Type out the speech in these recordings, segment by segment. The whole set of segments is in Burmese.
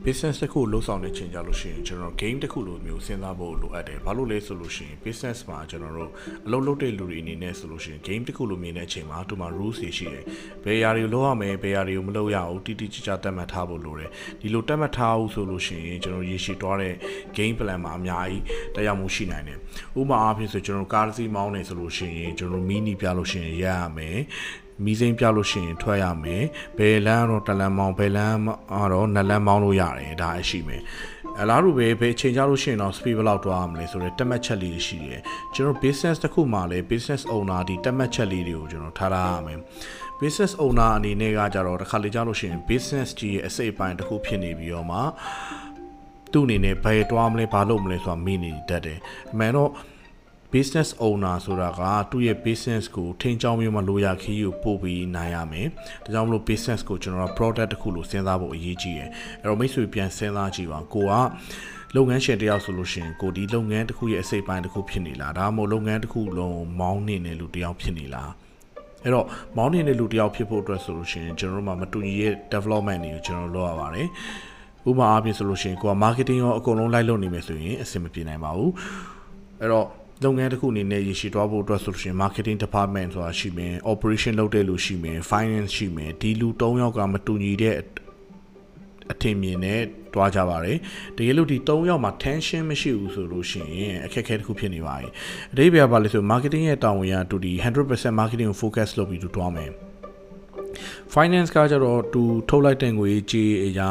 business တစ်ခုလှုပ်ဆောင်နေချိန်ကြလို့ရှိရင်ကျွန်တော် game တစ်ခုလိုမျိုးစဉ်းစားဖို့လိုအပ်တယ်ဘာလို့လဲဆိုလို့ရှိရင် business မှာကျွန်တော်တို့အလုပ်လုပ်တဲ့လူတွေအနေနဲ့ဆိုလို့ရှိရင် game တစ်ခုလိုမြင်တဲ့အချိန်မှာသူမှာ rules တွေရှိတယ်ဘယ်အရာတွေလုပ်ရမယ်ဘယ်အရာတွေကိုမလုပ်ရဘူးတိတိကျကျသတ်မှတ်ထားဖို့လိုတယ်ဒီလိုသတ်မှတ်ထားဖို့ဆိုလို့ရှိရင်ကျွန်တော်ရေရှည်တွားတဲ့ game plan မှာအများကြီးတရားမှုရှိနိုင်တယ်ဥပမာအားဖြင့်ဆိုကျွန်တော်ကားတစ်စီးမောင်းနေဆိုလို့ရှိရင်ကျွန်တော်မီနီပြလို့ရှိရင်ရရမယ်မီးစိမ်းပြလို့ရှိရင်ထွက်ရမယ်ဘယ်လမ်းတော့တလမ်းမောင်းဘယ်လမ်းတော့နှစ်လမ်းမောင်းလို့ရတယ်ဒါအရှိမယ်အလားတူပဲဘယ်ချိန်ကြလို့ရှိရင်တော့ speed ဘယ်လောက်တွားရမလဲဆိုတော့တက်မှတ်ချက်လေးရှိတယ်ကျွန်တော် business တစ်ခုမှလည်း business owner ဒီတက်မှတ်ချက်လေးတွေကိုကျွန်တော်ထားရမယ် business owner အနေနဲ့ကကြတော့တစ်ခါလေကြားလို့ရှိရင် business ကြီးရဲ့အစိတ်အပိုင်းတစ်ခုဖြစ်နေပြီးတော့မှသူ့အနေနဲ့ဘယ်တွားမလဲဘာလုပ်မလဲဆိုတာမိနေတတ်တယ်အမှန်တော့business owner ဆိုတာကသူ့ရဲ့ business ကိုထိန်းချောင်းမျိုးမှလိုရာခီးကိုပို့ပြီးနိုင်ရမယ်။ဒါကြောင့်မလို့ business ကိုကျွန်တော် product တစ်ခုလို့စဉ်းစားဖို့အရေးကြီးတယ်။အဲ့တော့မိတ်ဆွေပြန်စဉ်းစားကြည့်ပါကိုကလုပ်ငန်းရှင်တယောက်ဆိုလို့ရှိရင်ကိုဒီလုပ်ငန်းတစ်ခုရဲ့အစိတ်ပိုင်းတစ်ခုဖြစ်နေလားဒါမှမဟုတ်လုပ်ငန်းတစ်ခုလုံးမောင်းနေတဲ့လူတယောက်ဖြစ်နေလားအဲ့တော့မောင်းနေတဲ့လူတယောက်ဖြစ်ဖို့အတွက်ဆိုလို့ရှိရင်ကျွန်တော်တို့မှာမတူညီရဲ့ development တွေကိုကျွန်တော်လုပ်ရပါတယ်။ဥပမာအားဖြင့်ဆိုလို့ရှိရင်ကိုက marketing ရောအကုန်လုံးလိုက်လုပ်နေမယ်ဆိုရင်အဆင်မပြေနိုင်ပါဘူး။အဲ့တော့လုပ်ငန်းတစ်ခုအနေနဲ့ရရှိသွားဖို့အတွက်ဆိုလို့ရှိရင် marketing department ဆိုတာရှိမယ် operation လုပ်တဲ့လူရှိမယ် finance ရှိမယ်ဒီလူ၃ယောက်ကမတူညီတဲ့အထင်မြင်နဲ့တွားကြပါတယ်တကယ်လို့ဒီ၃ယောက်မှာ tension မရှိဘူးဆိုလို့ရှိရင်အခက်အခဲတစ်ခုဖြစ်နေပါပြီအဓိပ္ပာယ်ပါလဲဆို marketing ရဲ့တာဝန်ကတူဒီ 100% marketing ကို focus လုပ်ပြီးတွားမယ်finance ကကြတော့သူထုတ်လိုက်တဲ့ငွေကြေးအရာ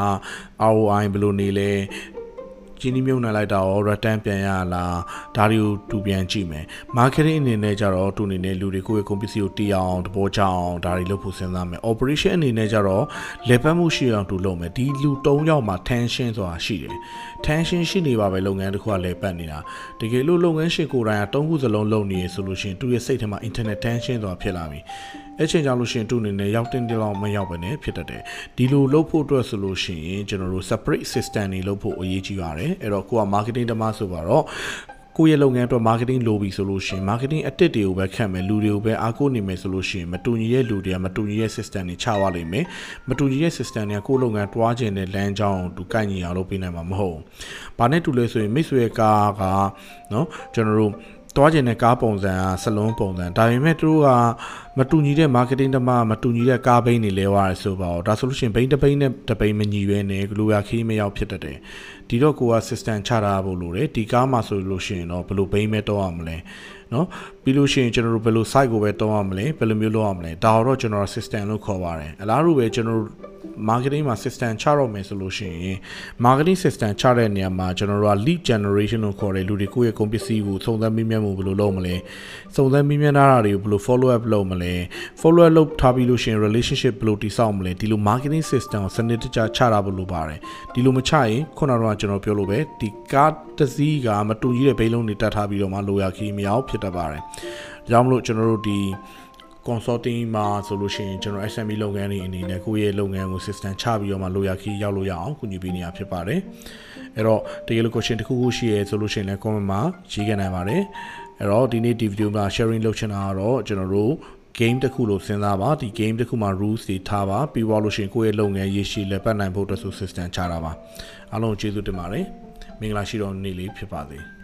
ROI ဘယ်လိုနေလဲကျင်းနှမြုံနှံလိုက်တာရော return ပြန်ရလားဒါတွေကိုတူပြန်ကြည့်မယ် marketing အနေနဲ့ကြတော့သူအနေနဲ့လူတွေကိုယ့်ရဲ့ company ကိုတီးအောင်တဘောချအောင်ဒါတွေလုပ်ဖို့စဉ်းစားမယ် operation အနေနဲ့ကြတော့လေပတ်မှုရှိအောင်သူလုပ်မယ်ဒီလူ၃ယောက်မှာ tension ဆိုတာရှိတယ် tension ရှိနေပါပဲလုပ်ငန်းတစ်ခုကလေပတ်နေတာတကယ်လို့လုပ်ငန်းရှင်ကိုယ်တိုင်က၃ခုစလုံးလုပ်နေရဆိုလို့ရှိရင်သူရဲ့စိတ်ထဲမှာ internet tension ဆိုတာဖြစ်လာပြီအဲ့ချိန်ကြောင့်လို့ရှိရင်သူ့အနေနဲ့ရောက်တဲ့လောက်မရောက်ပဲနဲ့ဖြစ်တတ်တယ်ဒီလိုလုပ်ဖို့အတွက်ဆိုလို့ရှိရင်ကျွန်တော်တို့ separate system တွေလုပ်ဖို့အရေးကြီးပါတယ်အဲ့တော့ကိုက marketing တမဆိုပါတော့ကိုယ့်ရဲ့လုပ်ငန်းအတွက် marketing လိုပြီဆိုလို့ရှိရင် marketing အတစ်တွေကိုပဲခန့်မယ်လူတွေကိုပဲအားကိုးနေမယ်ဆိုလို့ရှိရင်မတူညီတဲ့လူတွေကမတူညီတဲ့ system တွေချသွားလိမ့်မယ်မတူညီတဲ့ system တွေကကိုယ့်လုပ်ငန်းတွားခြင်းနဲ့လမ်းကြောင်းသူကိုက်ညီအောင်လုပ်ပေးနိုင်မှာမဟုတ်ဘူး။ဘာနဲ့တူလဲဆိုရင်မိတ်ဆွေရဲ့ကားကနော်ကျွန်တော်တို့တွားကျင်တဲ့ကားပုံစံကစလုံးပုံစံဒါပေမဲ့သူတို့ကမတူညီတဲ့ marketing တမမတူညီတဲ့ကားဘိန်းတွေလဲသွားတယ်ဆိုပါတော့ဒါဆိုလို့ရှိရင်ဘိန်းတစ်ဘိန်းနဲ့တစ်ဘိန်းမညီပဲနဲ့ဂလိုရာခီးမရောက်ဖြစ်တတ်တယ်ဒီတော့ကိုက system ချထားဖို့လိုတယ်ဒီကားမှာဆိုလို့ရှိရင်တော့ဘယ်လိုဘိန်းပဲတောင်းရမလဲနော်ပြီးလို့ရှိရင်ကျွန်တော်တို့ဘယ်လို site ကိုပဲတောင်းရမလဲဘယ်လိုမျိုးလုပ်ရမလဲဒါတော့ကျွန်တော် system လို့ခေါ်ပါတယ်အလားတူပဲကျွန်တော် marketing မှာ system ချတော့မယ်ဆိုလို့ရှိရင် marketing system ချတဲ့နေရာမှာကျွန်တော်တို့က lead generation လို့ခေါ်တယ်လူတွေကိုယ့်ရဲ့ company ကိုစုံစမ်းမိမြတ်မှုဘယ်လိုလုပ်မလဲစုံစမ်းမိမြတ်တာတွေကိုဘယ်လို follow up လုပ်မလဲ follow up လုပ်ထားပြီးလို့ရှိရင် relationship ဘယ်လိုတည်ဆောက်မလဲဒီလို marketing system ကိုစနစ်တကျချတာဖို့လိုပါတယ်ဒီလိုမချရင်ခုနကတော့ကျွန်တော်ပြောလို့ပဲဒီကားတစ်စီးကမတူကြီးတဲ့ဘိန်းလုံးတွေတက်ထားပြီးတော့မှလိုရာခီးမရောက်ဖြစ်တတ်ပါတယ်ဒါကြောင့်မလို့ကျွန်တော်တို့ဒီconsulting မှာဆိုလို့ရှိရင်ကျွန်တော် SME လုပ်ငန်းတွေအနေနဲ့ကိုယ့်ရဲ့လုပ်ငန်းကို system ချပြီးတော့မှလိုရာခီးရောက်လို့ရအောင်ကူညီပေးနေရဖြစ်ပါတယ်အဲ့တော့တကယ်လို့ question တစ်ခုခုရှိရဲဆိုလို့ရှိရင်လည်း comment မှာရေးခဲ့နိုင်ပါတယ်အဲ့တော့ဒီနေ့ဒီ video မှာ sharing လုပ်ချင်တာကတော့ကျွန်တော်တို့ game တစ်ခုလို့စဉ်းစားပါဒီ game တစ်ခုမှာ rules တွေထားပါပြီးသွားလို့ရှိရင်ကိုယ့်ရဲ့လုပ်ငန်းရရှိလက်ပတ်နိုင်ဖို့အတွက်ဆို system ချတာပါအားလုံးကျေးဇူးတင်ပါတယ်မင်္ဂလာရှိတော်နေ့လေးဖြစ်ပါစေ